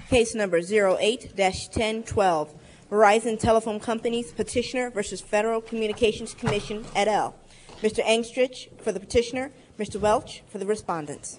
Case number 08-1012, Verizon Telephone Company's petitioner versus Federal Communications Commission et al. Mr. Angstrich for the petitioner, Mr. Welch for the respondents.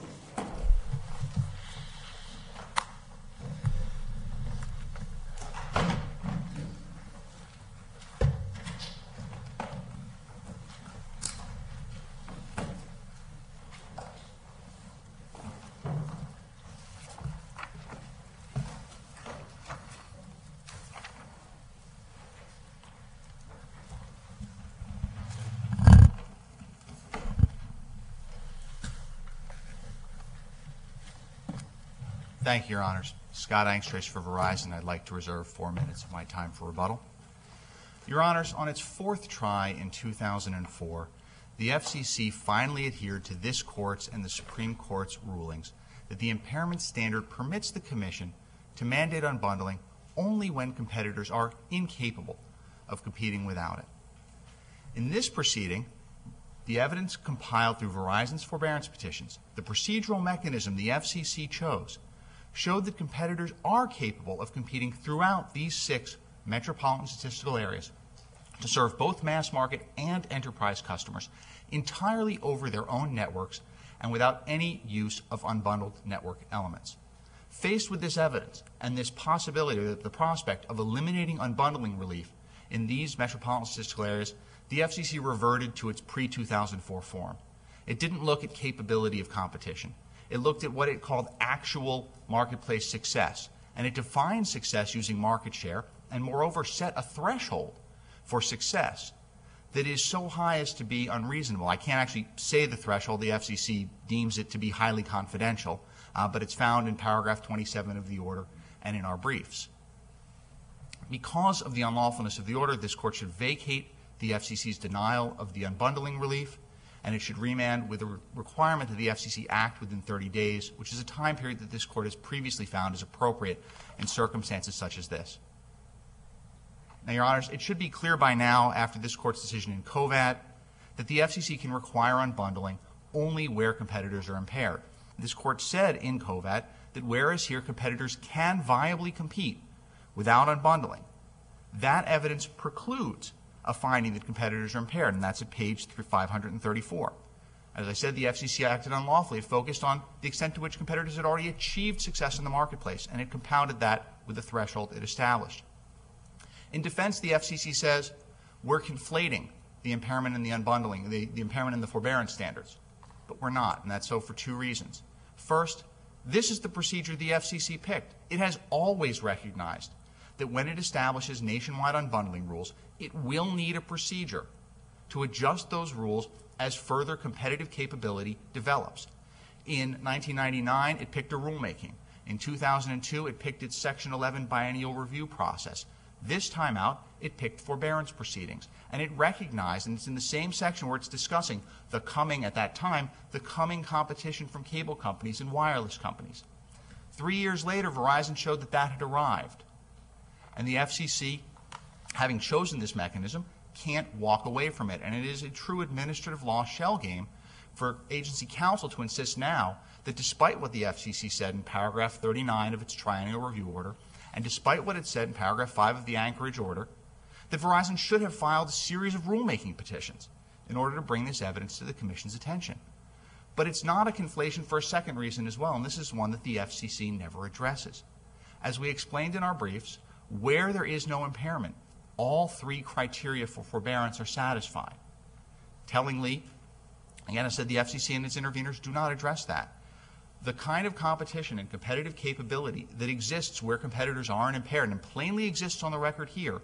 Thank you, Your Honors. Scott Angstrich for Verizon. I'd like to reserve 4 minutes of my time for rebuttal. Your Honors, on its fourth try in 2004, the FCC finally adhered to this Court's and the Supreme Court's rulings that the impairment standard permits the Commission to mandate unbundling only when competitors are incapable of competing without it. In this proceeding, the evidence compiled through Verizon's forbearance petitions, the procedural mechanism the FCC chose, showed that competitors are capable of competing throughout these 6 metropolitan statistical areas to serve both mass market and enterprise customers entirely over their own networks and without any use of unbundled network elements. Faced with this evidence and this possibility, the prospect of eliminating unbundling relief in these metropolitan statistical areas, the FCC reverted to its pre-2004 form. It didn't look at capability of competition. It looked at what it called actual marketplace success, and it defined success using market share and, moreover, set a threshold for success that is so high as to be unreasonable. I can't actually say the threshold. The FCC deems it to be highly confidential, but it's found in paragraph 27 of the order and in our briefs. Because of the unlawfulness of the order, this Court should vacate the FCC's denial of the unbundling relief, and it should remand with a requirement that the FCC act within 30 days, which is a time period that this Court has previously found is appropriate in circumstances such as this. Now, Your Honors, it should be clear by now, after this Court's decision in COVAD, that the FCC can require unbundling only where competitors are impaired. This Court said in COVAD that whereas here competitors can viably compete without unbundling, that evidence precludes a finding that competitors are impaired, and that's at page 534. As I said, the FCC acted unlawfully. It focused on the extent to which competitors had already achieved success in the marketplace, and it compounded that with the threshold it established. In defense, the FCC says we're conflating the impairment and the unbundling, the impairment and the forbearance standards, but we're not, and that's so for 2 reasons. First, this is the procedure the FCC picked. It has always recognized that when it establishes nationwide unbundling rules, it will need a procedure to adjust those rules as further competitive capability develops. In 1999, it picked a rulemaking. In 2002, it picked its Section 11 biennial review process. This time out, it picked forbearance proceedings. And it recognized, and it's in the same section where it's discussing the coming, at that time, the coming competition from cable companies and wireless companies. 3 years later, Verizon showed that that had arrived. And the FCC, having chosen this mechanism, can't walk away from it. And it is a true administrative law shell game for agency counsel to insist now that despite what the FCC said in paragraph 39 of its triennial review order, and despite what it said in paragraph 5 of the Anchorage order, that Verizon should have filed a series of rulemaking petitions in order to bring this evidence to the Commission's attention. But it's not a conflation for a second reason as well, and this is one that the FCC never addresses. As we explained in our briefs, where there is no impairment, all 3 criteria for forbearance are satisfied. Tellingly, again, I said the FCC and its interveners do not address that. The kind of competition and competitive capability that exists where competitors aren't impaired and plainly exists on the record here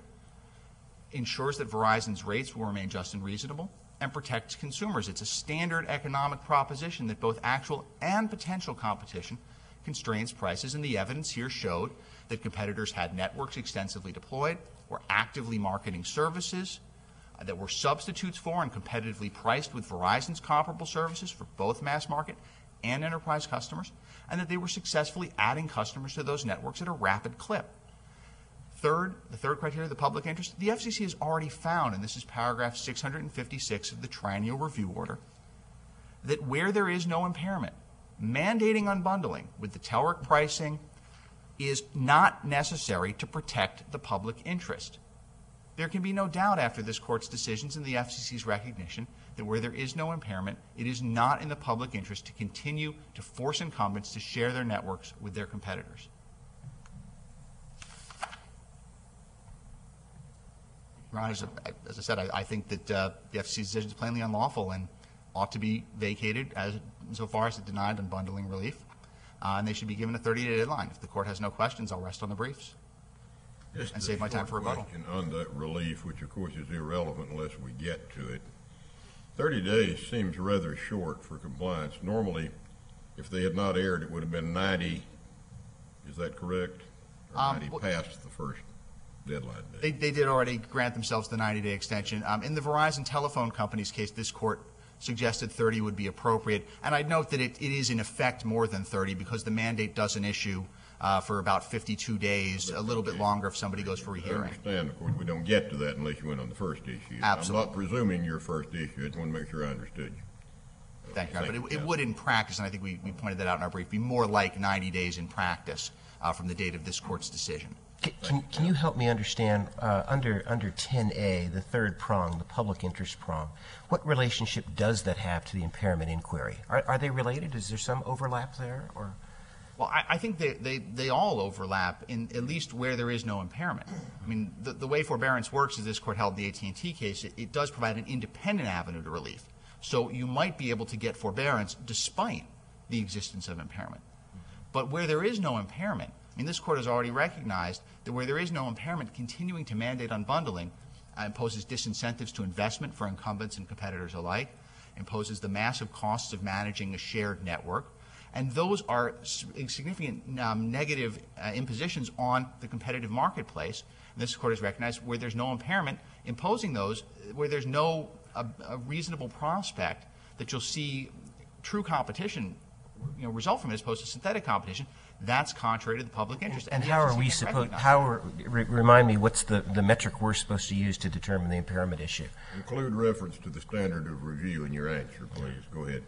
ensures that Verizon's rates will remain just and reasonable and protects consumers. It's a standard economic proposition that both actual and potential competition constrains prices, and the evidence here showed that competitors had networks extensively deployed, were actively marketing services that were substitutes for and competitively priced with Verizon's comparable services for both mass market and enterprise customers, and that they were successfully adding customers to those networks at a rapid clip. The third criteria, the public interest, the FCC has already found, and this is paragraph 656 of the triennial review order, that where there is no impairment, mandating unbundling with the TELRIC pricing, is not necessary to protect the public interest. There can be no doubt after this Court's decisions and the FCC's recognition that where there is no impairment, it is not in the public interest to continue to force incumbents to share their networks with their competitors. Your Honor, as I said, I think that the FCC's decision is plainly unlawful and ought to be vacated so far as it denied unbundling relief, and they should be given a 30-day deadline. If the Court has no questions, I'll rest on the briefs and save my time for rebuttal. On that relief, which of course is irrelevant unless we get to it, 30 days seems rather short for compliance. Normally, if they had not aired, it would have been 90. Is that correct? Or 90 past the first deadline date? They did already grant themselves the 90-day extension. In the Verizon Telephone Company's case, this Court suggested 30 would be appropriate. And I'd note that it is in effect more than 30 because the mandate doesn't issue for about 52 days, a little bit longer if somebody goes for rehearing. I understand, of course, we don't get to that unless you went on the first issue. Absolutely. I'm not presuming your first issue. I just want to make sure I understood you. Thank you, Your Honor. But it would in practice, and I think we pointed that out in our brief, be more like 90 days in practice from the date of this Court's decision. Can you help me understand, under 10A, the third prong, the public interest prong, what relationship does that have to the impairment inquiry? Are they related? Is there some overlap there? Or? Well, I think they all overlap in at least where there is no impairment. I mean, the way forbearance works, as this Court held in the AT&T case, it does provide an independent avenue to relief. So you might be able to get forbearance despite the existence of impairment. But where there is no impairment, I mean, this Court has already recognized that where there is no impairment, continuing to mandate unbundling imposes disincentives to investment for incumbents and competitors alike, imposes the massive costs of managing a shared network, and those are significant negative impositions on the competitive marketplace. And this Court has recognized where there's no impairment, imposing those, where there's no a reasonable prospect that you'll see true competition result from it as opposed to synthetic competition, that's contrary to the public interest. And how are we supposed, remind me, what's the metric we're supposed to use to determine the impairment issue? Include reference to the standard of review in your answer, please. Go ahead.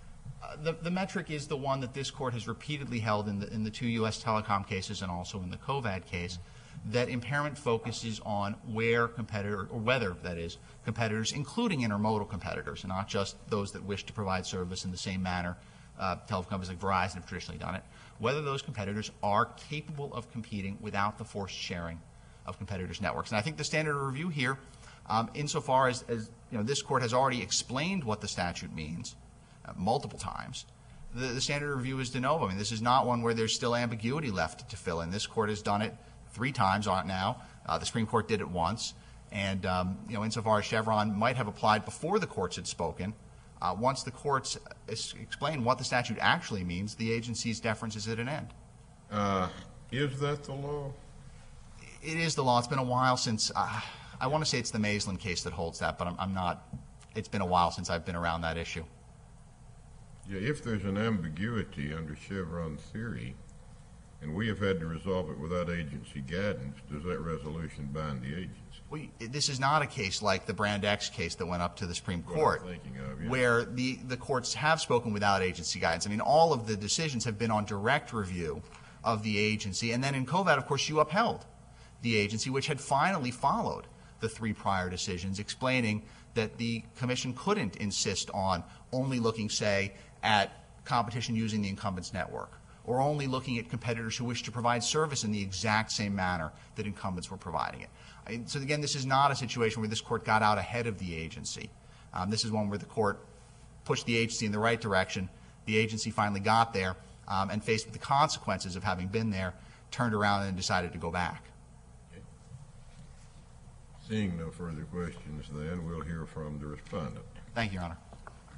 The metric is the one that this Court has repeatedly held in the two U.S. telecom cases and also in the COVAD case, that impairment focuses on where whether, that is, competitors, including intermodal competitors, and not just those that wish to provide service in the same manner telephone companies like Verizon have traditionally done it, whether those competitors are capable of competing without the forced sharing of competitors' networks. And I think the standard of review here, insofar as this Court has already explained what the statute means multiple times, the standard of review is de novo. I mean, this is not one where there's still ambiguity left to fill in. This Court has done it 3 times on it now. The Supreme Court did it once. And, insofar as Chevron might have applied before the courts had spoken, once the courts explain what the statute actually means, the agency's deference is at an end. Is that the law? It is the law. It's been a while since, I want to say it's the Maislin case that holds that, but I'm not, it's been a while since I've been around that issue. Yeah, if there's an ambiguity under Chevron theory, and we have had to resolve it without agency guidance, does that resolution bind the agency? Well, this is not a case like the Brand X case that went up to the Supreme Court, where the courts have spoken without agency guidance. I mean, all of the decisions have been on direct review of the agency. And then in COVAD, of course, you upheld the agency, which had finally followed the 3 prior decisions, explaining that the Commission couldn't insist on only looking, say, at competition using the incumbent's network, or only looking at competitors who wish to provide service in the exact same manner that incumbents were providing it. So again, this is not a situation where this Court got out ahead of the agency. This is one where the Court pushed the agency in the right direction. The agency finally got there, and faced with the consequences of having been there, turned around and decided to go back. Okay. Seeing no further questions, then, we'll hear from the respondent. Thank you, Your Honor.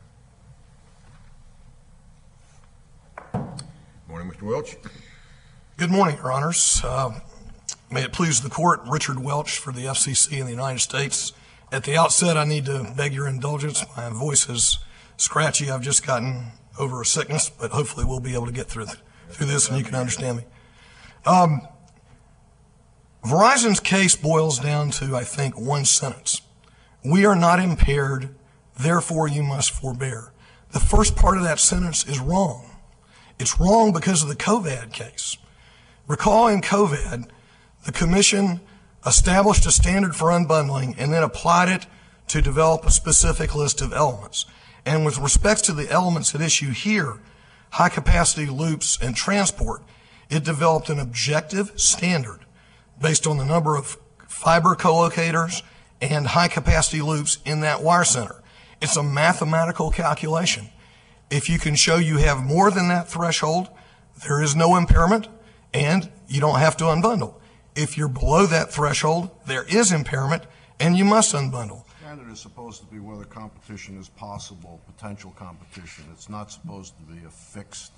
Morning, Mr. Welch. Good morning, Your Honors. May it please the Court, Richard Welch for the FCC in the United States. At the outset, I need to beg your indulgence. My voice is scratchy. I've just gotten over a sickness, but hopefully we'll be able to get through this and you can understand me. Verizon's case boils down to, I think, one sentence. We are not impaired, therefore you must forbear. The first part of that sentence is wrong. It's wrong because of the COVAD case. Recall in COVID, the Commission established a standard for unbundling and then applied it to develop a specific list of elements. And with respect to the elements at issue here, high-capacity loops and transport, it developed an objective standard based on the number of fiber co-locators and high-capacity loops in that wire center. It's a mathematical calculation. If you can show you have more than that threshold, there is no impairment, and you don't have to unbundle. If you're below that threshold, there is impairment, and you must unbundle. Standard is supposed to be whether competition is possible, potential competition. It's not supposed to be a fixed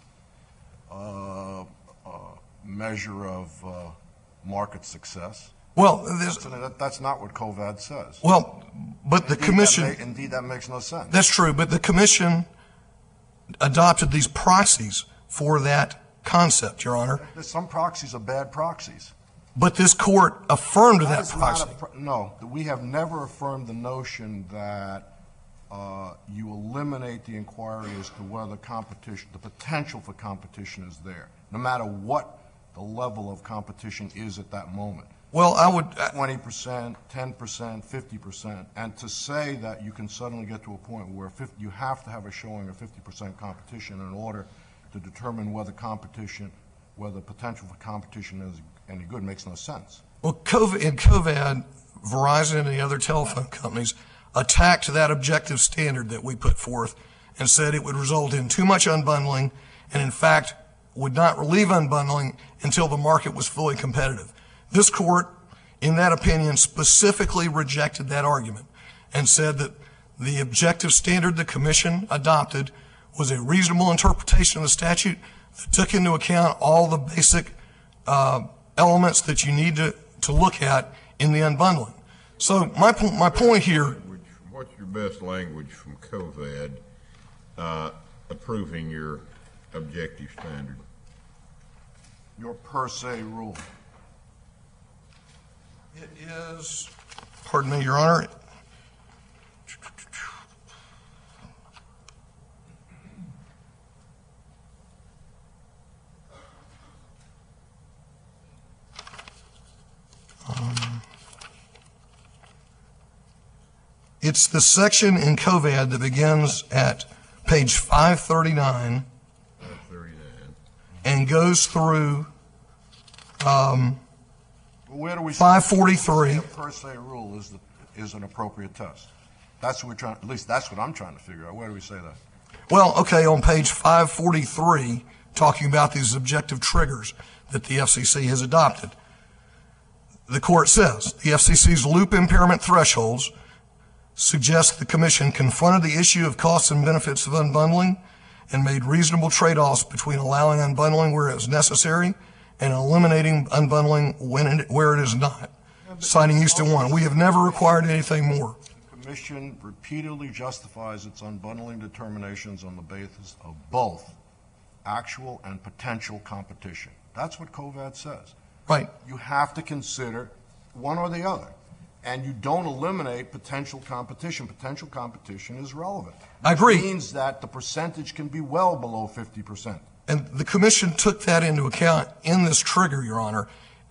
measure of market success. Well, that's not what COVAD says. Well, but the Commission... Indeed, that makes no sense. That's true, but the Commission adopted these proxies for that concept, Your Honor. Some proxies are bad proxies. But this court affirmed that proxy. No, we have never affirmed the notion that you eliminate the inquiry as to whether competition, the potential for competition is there, no matter what the level of competition is at that moment. Well, I would... 20%, 10%, 50%, and to say that you can suddenly get to a point where you have to have a showing of 50% competition in order to determine whether potential for competition is any good makes no sense. Well, in COVID, Verizon and the other telephone companies attacked that objective standard that we put forth and said it would result in too much unbundling and, in fact, would not relieve unbundling until the market was fully competitive. This court, in that opinion, specifically rejected that argument and said that the objective standard the Commission adopted was a reasonable interpretation of the statute that took into account all the basic elements that you need to look at in the unbundling. So my point here... What's your best language from COVAD approving your objective standard? Your per se rule. It is, pardon me, Your Honor. It's the section in COVAD that begins at page 539 and goes through where do we 543. A per se rule is an appropriate test. That's what we're trying. At least that's what I'm trying to figure out. Where do we say that? Well, okay, on page 543, talking about these objective triggers that the FCC has adopted, the court says the FCC's loop impairment thresholds suggest the Commission confronted the issue of costs and benefits of unbundling and made reasonable trade-offs between allowing unbundling where it is necessary and eliminating unbundling where it is not, citing Houston 1. We have never required anything more. The Commission repeatedly justifies its unbundling determinations on the basis of both actual and potential competition. That's what COVAD says. Right. You have to consider one or the other. And you don't eliminate potential competition. Potential competition is relevant. I agree. It means that the percentage can be well below 50%. And the Commission took that into account in this trigger, Your Honor.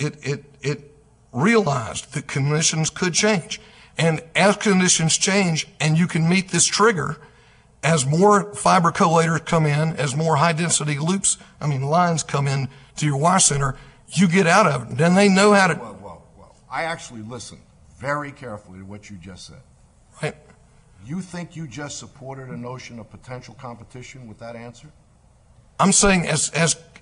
It realized that conditions could change. And as conditions change and you can meet this trigger, as more fiber collatorers come in, as more high-density lines come in to your wire center, you get out of it. Then they know how to... Well. I actually listened very carefully to what you just said. Right. You think you just supported a notion of potential competition with that answer? I'm saying as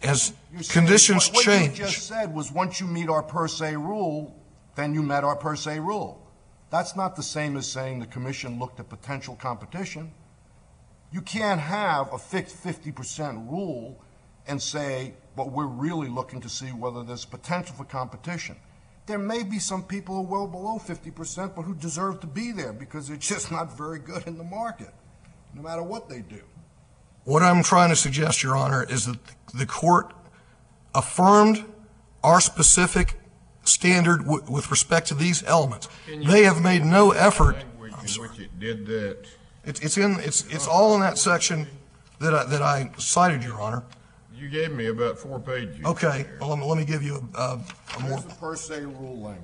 conditions what change. What you just said was once you meet our per se rule, then you met our per se rule. That's not the same as saying the Commission looked at potential competition. You can't have a fixed 50% rule and say, but we're really looking to see whether there's potential for competition. There may be some people who are well below 50%, but who deserve to be there because they're just not very good in the market, no matter what they do. What I'm trying to suggest, Your Honor, is that the court affirmed our specific standard with respect to these elements. They have made no effort. In which it did that. It's all in that section that I cited, Your Honor. You gave me about 4 pages. Okay, there. well, let me give you a more. Here's the per se rule language.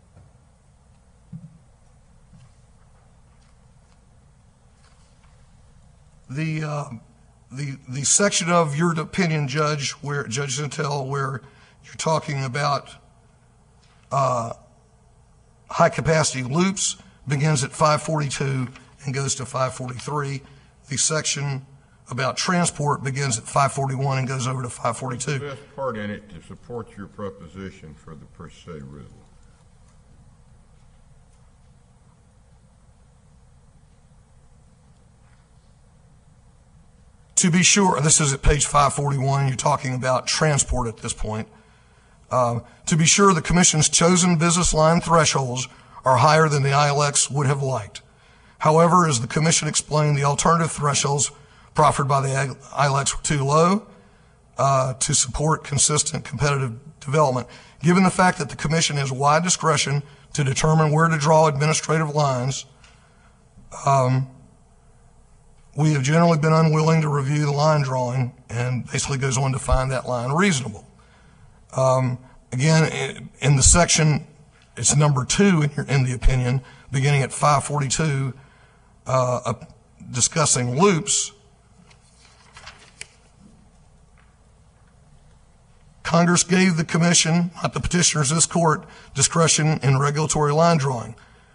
The section of your opinion, Judge Zintel, where you're talking about high capacity loops begins at 542 and goes to 543. The section about transport begins at 541 and goes over to 542. What's the best part in it to support your proposition for the per se rule? To be sure, this is at page 541, you're talking about transport at this point. To be sure, the Commission's chosen business line thresholds are higher than the ILX would have liked. However, as the Commission explained, the alternative thresholds proffered by the ILX were too low to support consistent competitive development. Given the fact that the Commission has wide discretion to determine where to draw administrative lines, we have generally been unwilling to review the line drawing, and basically goes on to find that line reasonable. Again, in the section, it's number 2 in the opinion, beginning at 542, discussing loops. Congress gave the Commission, not the petitioners, this court, discretion in regulatory line drawing.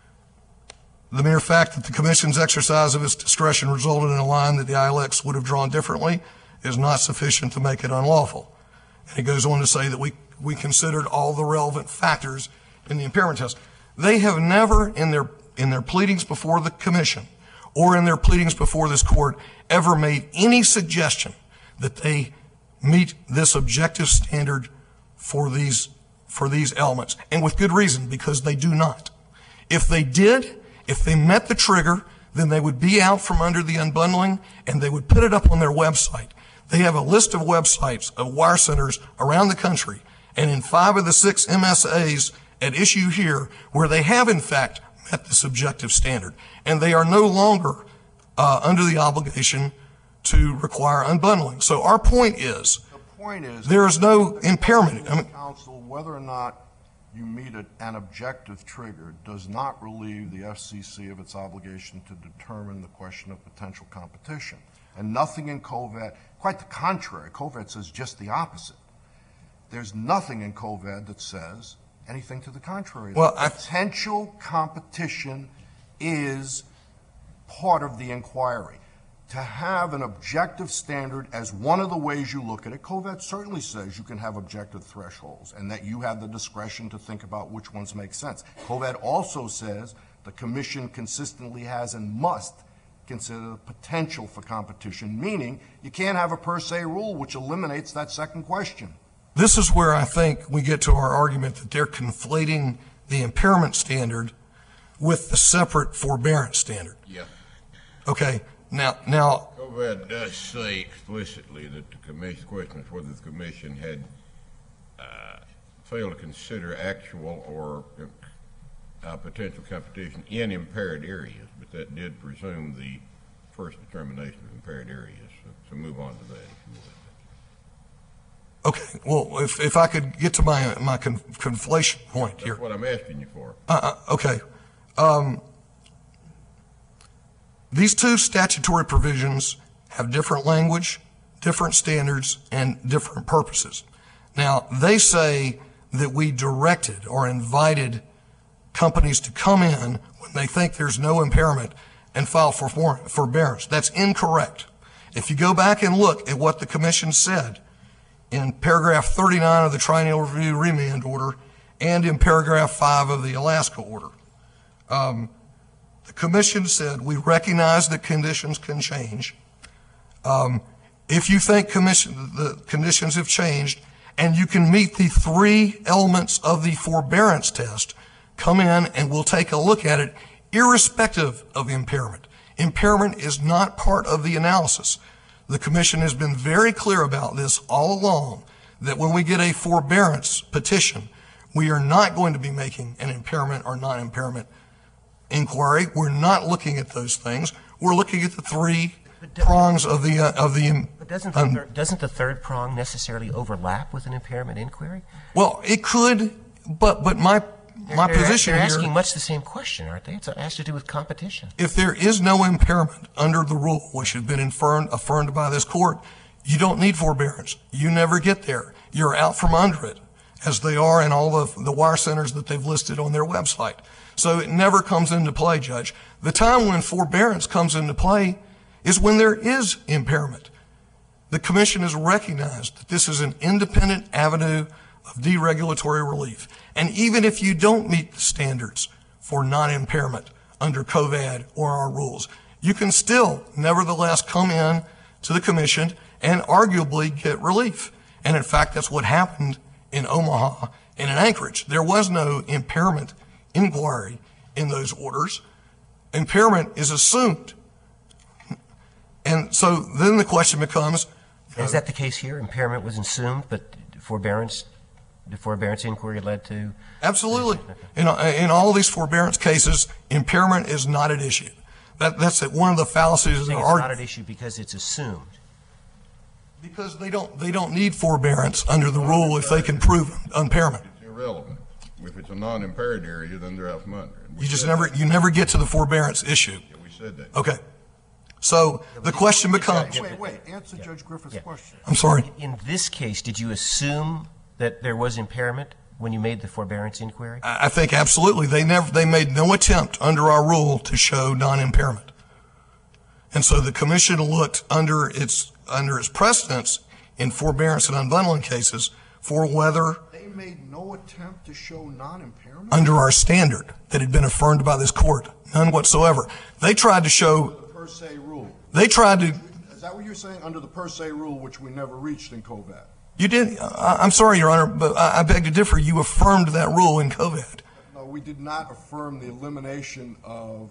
The mere fact that the Commission's exercise of its discretion resulted in a line that the ILX would have drawn differently is not sufficient to make it unlawful. And it goes on to say that we considered all the relevant factors in the impairment test. They have never, in their pleadings before the Commission or in their pleadings before this court, ever made any suggestion that they meet this objective standard for these elements, and with good reason, because they do not. If they did, if they met the trigger, then they would be out from under the unbundling and they would put it up on their website. They have a list of websites of wire centers around the country, and in 5 of the 6 MSAs at issue here, where they have in fact met this objective standard, and they are no longer under the obligation to require unbundling. So our point is, there is no impairment. Counsel, whether or not you meet an objective trigger does not relieve the FCC of its obligation to determine the question of potential competition. And nothing in COVAD, quite the contrary, COVAD says just the opposite. There's nothing in COVAD that says anything to the contrary. Well, potential competition is part of the inquiry. To have an objective standard as one of the ways you look at it, COVAD certainly says you can have objective thresholds and that you have the discretion to think about which ones make sense. COVAD also says the Commission consistently has and must consider the potential for competition, meaning you can't have a per se rule which eliminates that second question. This is where I think we get to our argument that they're conflating the impairment standard with the separate forbearance standard. Yeah. Okay. Now, COVAD does say explicitly that the Commission, question is whether the Commission had failed to consider actual or potential competition in impaired areas, but that did presume the first determination of impaired areas. So move on to that, if you would. okay. Well, if I could get to my conflation point here. That's what I'm asking you for. Okay. These 2 statutory provisions have different language, different standards, and different purposes. Now, they say that we directed or invited companies to come in when they think there's no impairment and file for forbearance. That's incorrect. If you go back and look at what the Commission said in paragraph 39 of the Triennial Review Remand Order and in paragraph 5 of the Alaska Order, the Commission said, we recognize that conditions can change. If you think the conditions have changed and you can meet the 3 elements of the forbearance test, come in and we'll take a look at it irrespective of impairment. Impairment is not part of the analysis. The Commission has been very clear about this all along, that when we get a forbearance petition, we are not going to be making an impairment or non-impairment inquiry. We're not looking at those things. We're looking at the 3 prongs of the But doesn't the third prong necessarily overlap with an impairment inquiry? Well, it could, but my position they're here, asking much the same question, aren't they? It has to do with competition. if there is no impairment under the rule, which has been affirmed by this court, you don't need forbearance. You never get there. You're out from under it, as they are in all the wire centers that they've listed on their website. So it never comes into play, Judge. The time when forbearance comes into play is when there is impairment. The Commission has recognized that this is an independent avenue of deregulatory relief. And even if you don't meet the standards for non-impairment under COVAD or our rules, you can still nevertheless come in to the Commission and arguably get relief. And in fact, that's what happened in Omaha and in Anchorage. There was no impairment inquiry in those orders. Impairment is assumed. And so then the question becomes... Is that the case here? Impairment was assumed, but the forbearance inquiry led to... Absolutely. In all these forbearance cases, impairment is not at issue. That's one of the fallacies of the argument. It's not at issue because it's assumed. Because they don't need forbearance under the rule if they can prove impairment. It's irrelevant. If it's a non-impaired area, then they're out from under. You never get to the forbearance issue. Yeah, we said that. Okay. So the question becomes... Wait. Answer Judge Griffith's question. I'm sorry. In this case, did you assume that there was impairment when you made the forbearance inquiry? I think absolutely. They made no attempt under our rule to show non-impairment. And so the Commission looked under its precedence in forbearance and unbundling cases for whether... They made no attempt to show non-impairment? Under our standard that had been affirmed by this court. None whatsoever. They tried to show... The per se rule. They tried to... Is that what you're saying? Under the per se rule, which we never reached in COVAD? You did. I'm sorry, Your Honor, but I beg to differ. You affirmed that rule in COVAD. No, we did not affirm the elimination of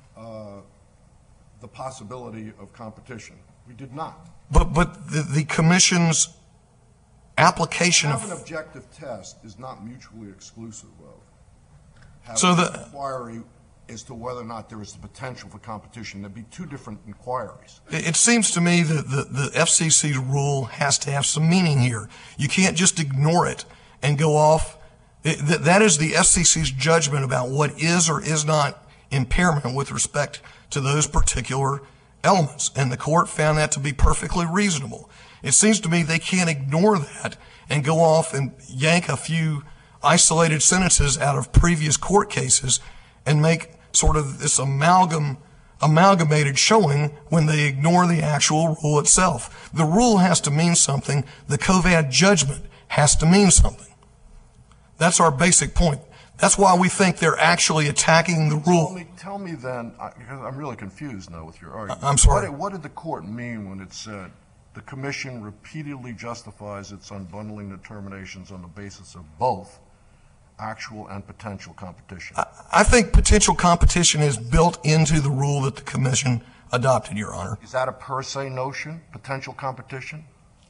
the possibility of competition. We did not. But the Commission's application Having an of... objective test is not mutually exclusive of having So an inquiry as to whether or not there is the potential for competition. There'd be two different inquiries. It seems to me that the FCC's rule has to have some meaning here. You can't just ignore it and go off. That is the FCC's judgment about what is or is not impairment with respect to those particular elements. And the court found that to be perfectly reasonable. It seems to me they can't ignore that and go off and yank a few isolated sentences out of previous court cases and make sort of this amalgamated showing when they ignore the actual rule itself. The rule has to mean something. The COVAD judgment has to mean something. That's our basic point. That's why we think they're actually attacking the rule. Tell me then, because I'm really confused now with your argument. I'm sorry. What did the court mean when it said the Commission repeatedly justifies its unbundling determinations on the basis of both actual and potential competition? I think potential competition is built into the rule that the Commission adopted, Your Honor. Is that a per se notion, potential competition?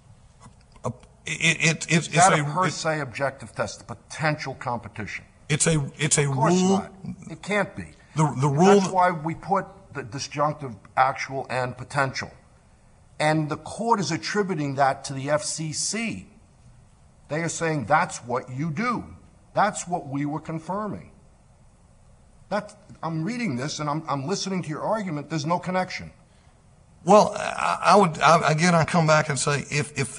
Is that a per se objective test, the potential competition? It's a Of course rule. not. It can't be. The rule. That's why we put the disjunctive actual and potential. And the court is attributing that to the FCC. They are saying that's what you do. That's what we were confirming. I'm reading this and I'm listening to your argument. There's no connection. Well, I come back and say if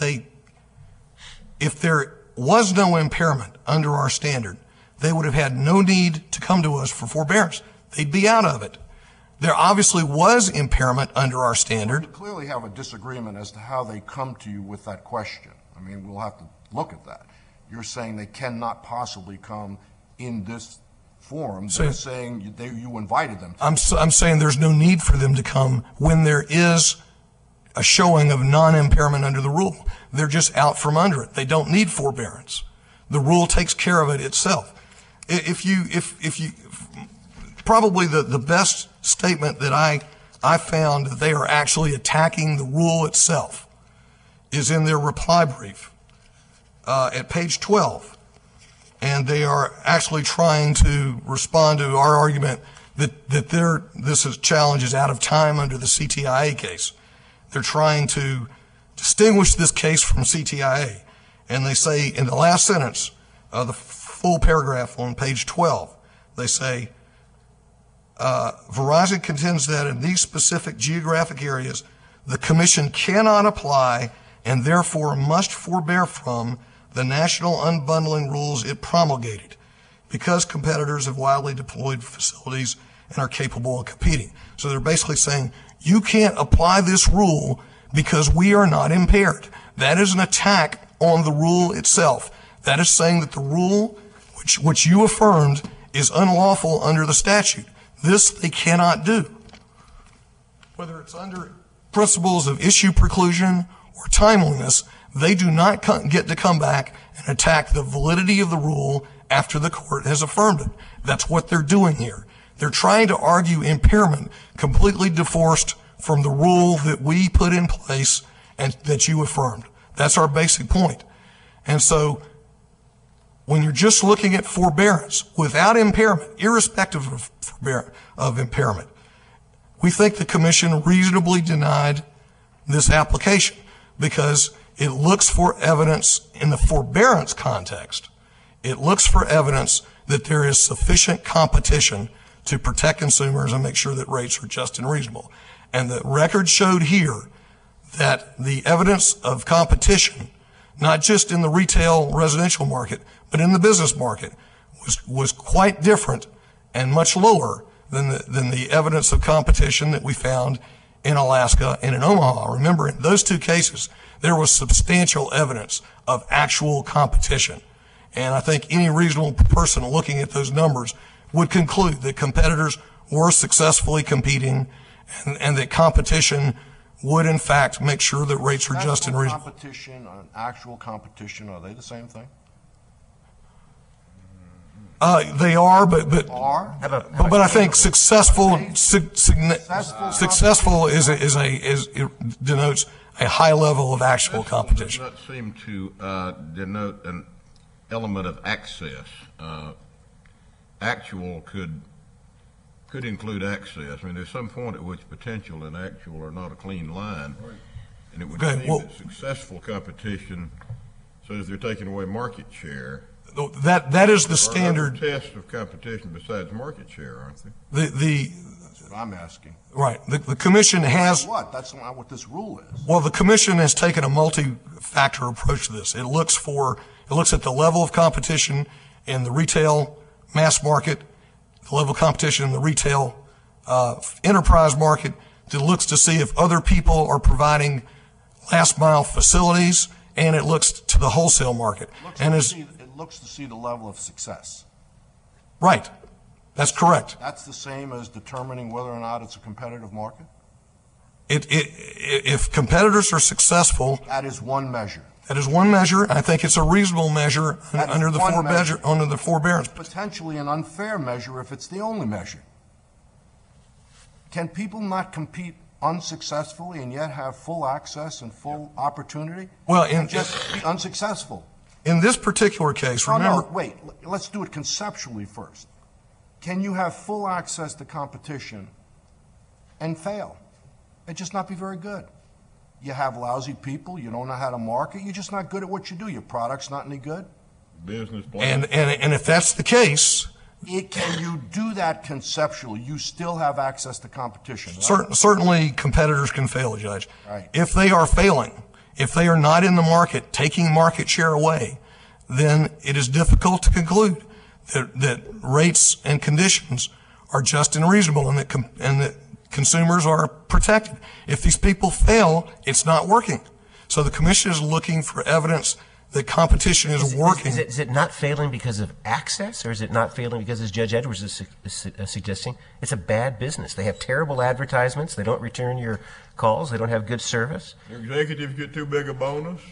there was no impairment under our standard, they would have had no need to come to us for forbearance. They'd be out of it. There obviously was impairment under our standard. We clearly have a disagreement as to how they come to you with that question. I mean, we'll have to look at that. You're saying they cannot possibly come in this forum. They're saying you invited them to. I'm saying there's no need for them to come when there is a showing of non-impairment under the rule. They're just out from under it. They don't need forbearance. The rule takes care of it itself. Probably the best statement that I found that they are actually attacking the rule itself is in their reply brief at page 12. And they are actually trying to respond to our argument that this challenge is out of time under the CTIA case. They're trying to distinguish this case from CTIA. And they say in the last sentence of the full paragraph on page 12, they say, Verizon contends that in these specific geographic areas, the Commission cannot apply and therefore must forbear from the national unbundling rules it promulgated because competitors have widely deployed facilities and are capable of competing. So they're basically saying, you can't apply this rule because we are not impaired. That is an attack on the rule itself. That is saying that the rule which you affirmed is unlawful under the statute. This they cannot do. Whether it's under principles of issue preclusion or timeliness, they do not get to come back and attack the validity of the rule after the court has affirmed it. That's what they're doing here. They're trying to argue impairment completely divorced from the rule that we put in place and that you affirmed. That's our basic point. And so when you're just looking at forbearance without impairment, irrespective of impairment, we think the Commission reasonably denied this application because it looks for evidence in the forbearance context. It looks for evidence that there is sufficient competition to protect consumers and make sure that rates are just and reasonable. And the record showed here that the evidence of competition, not just in the retail residential market, but in the business market, was quite different and much lower than the evidence of competition that we found in Alaska and in Omaha. Remember, in those two cases, there was substantial evidence of actual competition. And I think any reasonable person looking at those numbers would conclude that competitors were successfully competing and that competition would, in fact, make sure that rates are just and reasonable. Competition and actual competition, are they the same thing? They are, but I think successful denotes a high level of actual competition. Does not seem to denote an element of access. Actual could include access. I mean, there's some point at which potential and actual are not a clean line, and it would seem that successful competition says they're taking away market share. That is the standard test of competition besides market share, aren't they? That's what I'm asking. Right. The Commission has. What? That's not what this rule is. Well, the Commission has taken a multi-factor approach to this. It looks at the level of competition in the retail mass market, the level of competition in the retail enterprise market. It looks to see if other people are providing last mile facilities, and it looks to the wholesale market. It looks to see the level of success. Right. That's correct. That's the same as determining whether or not it's a competitive market? If competitors are successful. That is one measure. That is one measure. I think it's a reasonable measure under the forbearance. Potentially an unfair measure if it's the only measure. Can people not compete unsuccessfully and yet have full access and full opportunity? Well, just be unsuccessful. In this particular case, remember. No, wait. Let's do it conceptually first. Can you have full access to competition and fail and just not be very good? You have lousy people. You don't know how to market. You're just not good at what you do. Your product's not any good. Business plan. And if that's the case. Can you do that conceptually? You still have access to competition. Right? Certainly competitors can fail, Judge. Right. If they are failing, if they are not in the market, taking market share away, then it is difficult to conclude that rates and conditions are just and reasonable and that consumers are protected. If these people fail, it's not working. So the Commission is looking for evidence that competition is working. Is it not failing because of access, or is it not failing because, as Judge Edwards is suggesting, it's a bad business? They have terrible advertisements. They don't return your calls. They don't have good service. Your executives get too big a bonus.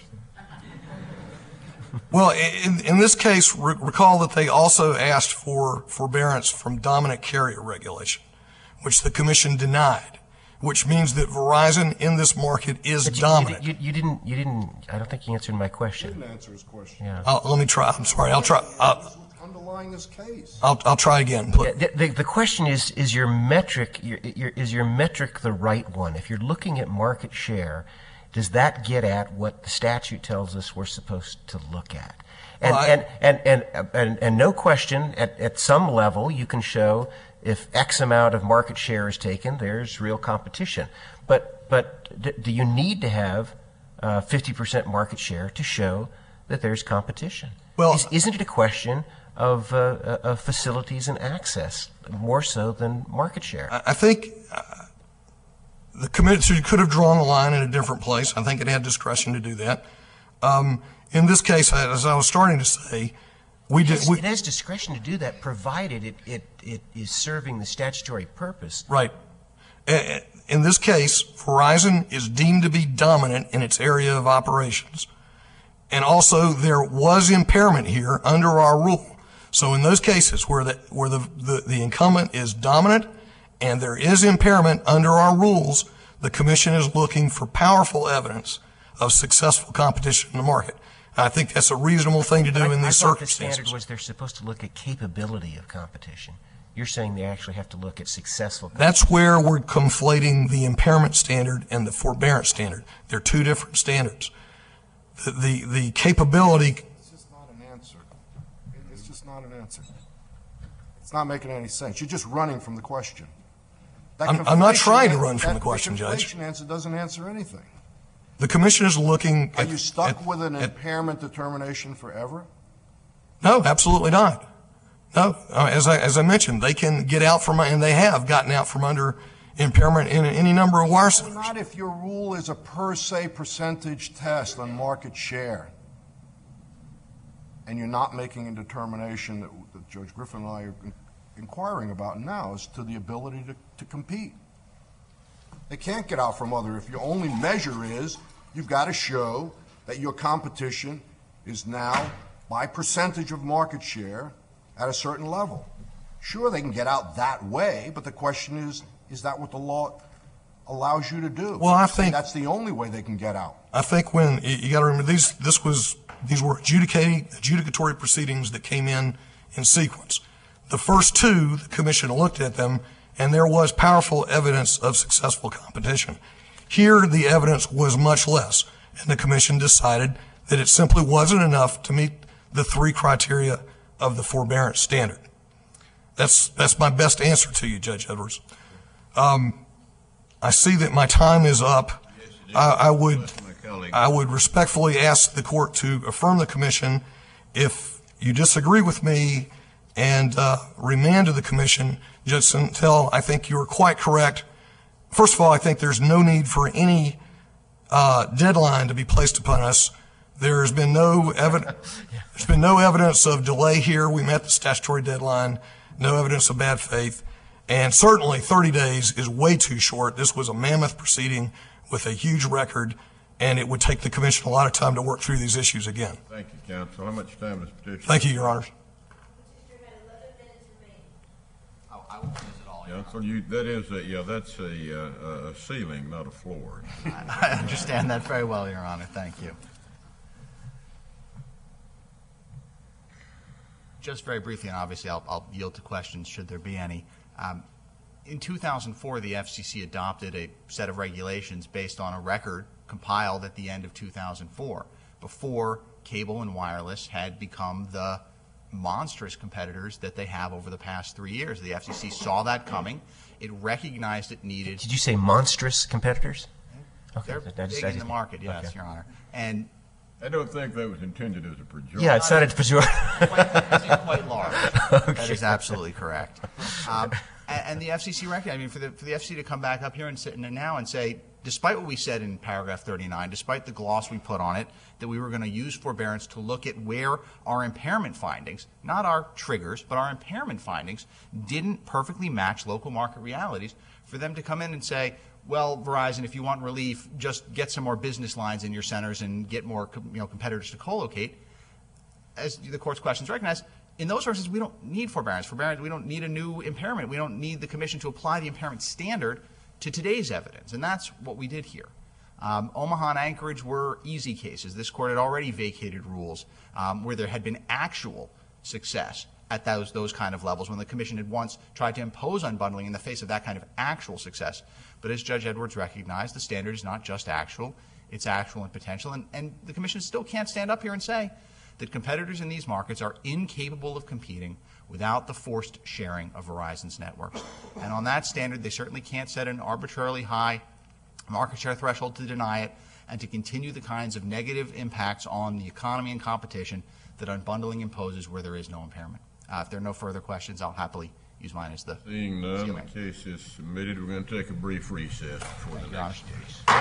Well, in this case, recall that they also asked for forbearance from dominant carrier regulation, which the Commission denied, which means that Verizon in this market is dominant. You didn't, I don't think you answered my question. You didn't answer his question. Yeah. Let me try. I'm sorry. I'll try. Underlying this case. I'll try again. The question is your metric the right one? If you're looking at market share does that get at what the statute tells us we're supposed to look at? Well, And no question, at some level, you can show if X amount of market share is taken, there's real competition. But do you need to have 50% market share to show that there's competition? Well, Isn't it a question of facilities and access more so than market share? I think the commission could have drawn the line in a different place. I think it had discretion to do that. In this case, as I was starting to say, It has discretion to do that, provided it is serving the statutory purpose. Right. In this case, Verizon is deemed to be dominant in its area of operations. And also, there was impairment here under our rule. So in those cases where the incumbent is dominant and there is impairment under our rules, the commission is looking for powerful evidence of successful competition in the market. I think that's a reasonable thing to do in these I thought the circumstances. standard was they're supposed to look at capability of competition. You're saying they actually have to look at successful competition. That's where we're conflating the impairment standard and the forbearance standard. They're two different standards. The capability. It's just not an answer. It's just not an answer. It's not making any sense. You're just running from the question. I'm not trying to run from the question, Judge. The answer doesn't answer anything. The commission is looking Are at. you stuck with an impairment determination forever? No, absolutely not. No, as I mentioned, they can get out from, and they have gotten out from under impairment in any number of wire centers. Not if your rule is a per se percentage test on market share, and you're not making a determination that Judge Griffin and I are inquiring about now as to the ability to compete. They can't get out from under. If your only measure is you've got to show that your competition is now by percentage of market share at a certain level. Sure, they can get out that way, but the question is that what the law allows you to do? Well, I think that's the only way they can get out. I think when you got to remember these were adjudicatory proceedings that came in sequence. The first two, the commission looked at them, and there was powerful evidence of successful competition. Here, the evidence was much less, and the commission decided that it simply wasn't enough to meet the three criteria of the forbearance standard. That's my best answer to you, Judge Edwards. I see that my time is up. I would respectfully ask the court to affirm the commission. If you disagree with me and remand to the commission, Judge Santel, I think you are quite correct. First of all, I think there's no need for any deadline to be placed upon us. There's been no evidence of delay here. We met the statutory deadline. No evidence of bad faith. And certainly 30 days is way too short. This was a mammoth proceeding with a huge record, and it would take the commission a lot of time to work through these issues again. Thank you, counsel. How much time is petition? Thank you, Your Honors. Counsel, that's a ceiling, not a floor. I understand that very well, Your Honor. Thank you. Just very briefly, and obviously I'll yield to questions should there be any. In 2004, the FCC adopted a set of regulations based on a record compiled at the end of 2004, before cable and wireless had become the monstrous competitors that they have over the past 3 years. The FCC saw that coming. It recognized it needed. Did you say monstrous competitors? Okay. They're big in the market, yes, okay. Your Honor. And I don't think that was intended as a pejorative. Yeah, it sounded pejorative. Quite large. Okay. That is absolutely correct. And the FCC recognized, I mean, for the FCC to come back up here and sit now and say, despite what we said in paragraph 39, despite the gloss we put on it, that we were going to use forbearance to look at where our impairment findings, not our triggers, but our impairment findings, didn't perfectly match local market realities, for them to come in and say, well, Verizon, if you want relief, just get some more business lines in your centers and get more competitors to co-locate. As the court's questions recognize, in those sources, we don't need forbearance. We don't need a new impairment. We don't need the commission to apply the impairment standard to today's evidence, and that's what we did here. Omaha and Anchorage were easy cases. This court had already vacated rules where there had been actual success at those kind of levels when the commission had once tried to impose unbundling in the face of that kind of actual success. But as Judge Edwards recognized, the standard is not just actual. its actual and potential. And the Commission still can't stand up here and say that competitors in these markets are incapable of competing without the forced sharing of Verizon's networks. And on that standard, they certainly can't set an arbitrarily high market share threshold to deny it and to continue the kinds of negative impacts on the economy and competition that unbundling imposes where there is no impairment. If there are no further questions, I'll happily use mine as the Seeing none, the ceiling. case is submitted. We're going to take a brief recess before the next case.